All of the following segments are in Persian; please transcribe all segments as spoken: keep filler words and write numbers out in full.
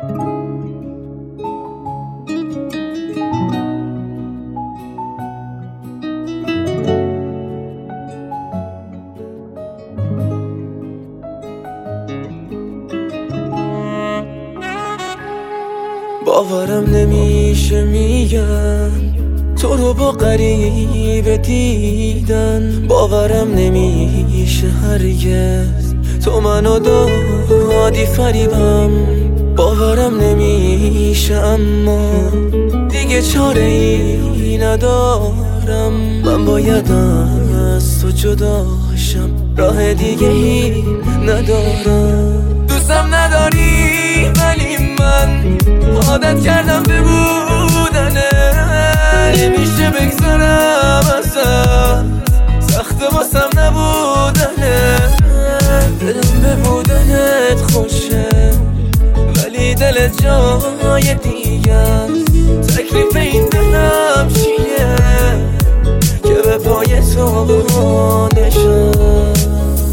باورم نمیشه میگم تو رو با غریبه دیدن، باورم نمیشه هرگز تو منو دادی فریبم، باورم نمیشه اما دیگه چاره ای ندارم، من باید از تو جداشم، راه دیگه ای ندارم. دوستم نداری ولی من عادت کردم به بودنه، نمیشه بگذارم ازت، سخت واسم نبودنه، دلم به بودنت خوشه ولی دلت جای دیگه است، تکلیف این دلم چیه که به پای تو نشست.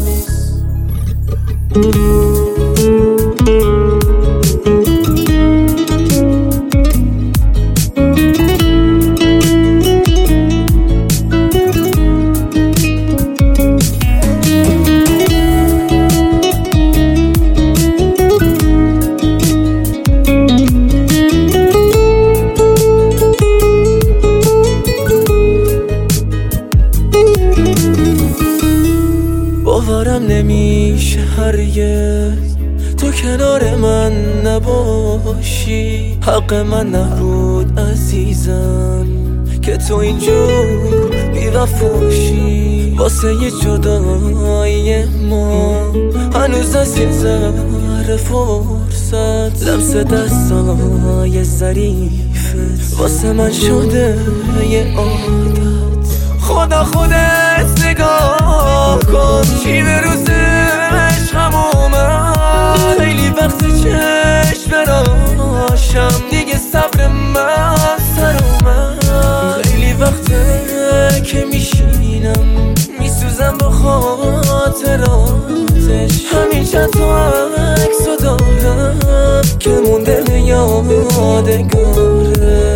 باورم نمیشه هرگز تو کنار من نباشی، حق من نبود عزیزم که تو اینجور بی‌وفاشی، واسه یه جدایی ما هنوز از یه ذره فرصت، لمس دستای ظریفت واسه من شده یه عادت، خدا خودت نگاه کن چی به روز عشقم اومد، خیلی وقت چشم براشم دیگه صبر من سر اومد، خیلی وقته که میشینم میسوزم با خاطراتش، همین چند تا عکسو دارم که مونده به یادگاره.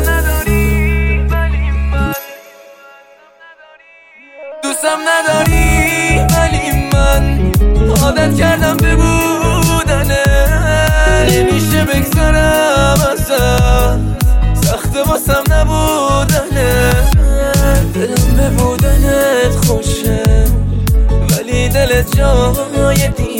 دوستم نداری ولی من عادت کردم به بودنه، نمیشه بگذارم ازت، سخت واسم نبودنه، دلم به بودنت خوشه ولی دلت جای دیگه